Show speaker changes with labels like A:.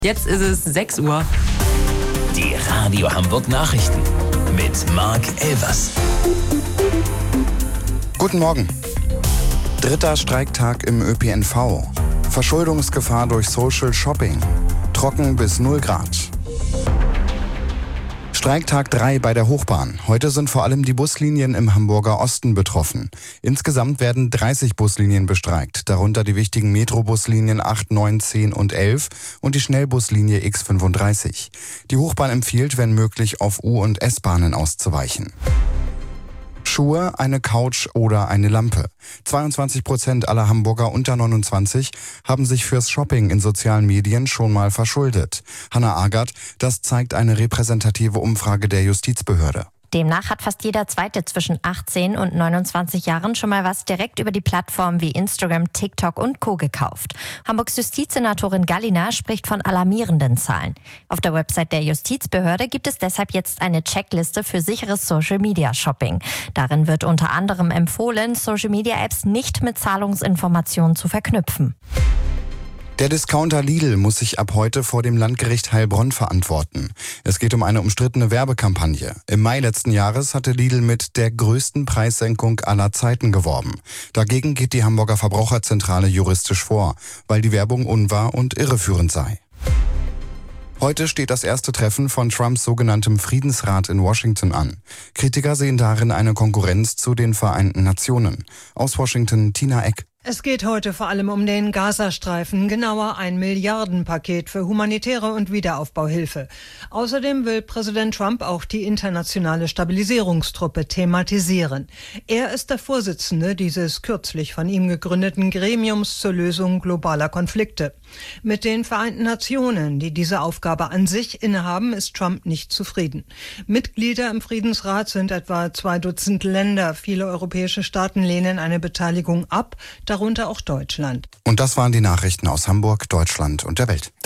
A: Jetzt ist es 6 Uhr.
B: Die Radio Hamburg Nachrichten mit Marc Elvers.
C: Guten Morgen. 3. Streiktag im ÖPNV. Verschuldungsgefahr durch Social Shopping. Trocken bis 0 Grad. Streiktag 3 bei der Hochbahn. Heute sind vor allem die Buslinien im Hamburger Osten betroffen. Insgesamt werden 30 Buslinien bestreikt, darunter die wichtigen Metrobuslinien 8, 9, 10 und 11 und die Schnellbuslinie X35. Die Hochbahn empfiehlt, wenn möglich, auf U- und S-Bahnen auszuweichen. Schuhe, eine Couch oder eine Lampe. 22% aller Hamburger unter 29 haben sich fürs Shopping in sozialen Medien schon mal verschuldet. Hannah Agert, das zeigt eine repräsentative Umfrage der Justizbehörde.
D: Demnach hat fast jeder Zweite zwischen 18 und 29 Jahren schon mal was direkt über die Plattformen wie Instagram, TikTok und Co. gekauft. Hamburgs Justizsenatorin Gallina spricht von alarmierenden Zahlen. Auf der Website der Justizbehörde gibt es deshalb jetzt eine Checkliste für sicheres Social-Media-Shopping. Darin wird unter anderem empfohlen, Social-Media-Apps nicht mit Zahlungsinformationen zu verknüpfen.
C: Der Discounter Lidl muss sich ab heute vor dem Landgericht Heilbronn verantworten. Es geht um eine umstrittene Werbekampagne. Im Mai letzten Jahres hatte Lidl mit der größten Preissenkung aller Zeiten geworben. Dagegen geht die Hamburger Verbraucherzentrale juristisch vor, weil die Werbung unwahr und irreführend sei. Heute steht das erste Treffen von Trumps sogenanntem Friedensrat in Washington an. Kritiker sehen darin eine Konkurrenz zu den Vereinten Nationen. Aus Washington, Tina Eck.
E: Es geht heute vor allem um den Gazastreifen, genauer ein Milliardenpaket für humanitäre und Wiederaufbauhilfe. Außerdem will Präsident Trump auch die internationale Stabilisierungstruppe thematisieren. Er ist der Vorsitzende dieses kürzlich von ihm gegründeten Gremiums zur Lösung globaler Konflikte. Mit den Vereinten Nationen, die diese Aufgabe an sich innehaben, ist Trump nicht zufrieden. Mitglieder im Friedensrat sind etwa 2 Dutzend Länder. Viele europäische Staaten lehnen eine Beteiligung ab, darunter auch Deutschland.
C: Und das waren die Nachrichten aus Hamburg, Deutschland und der Welt.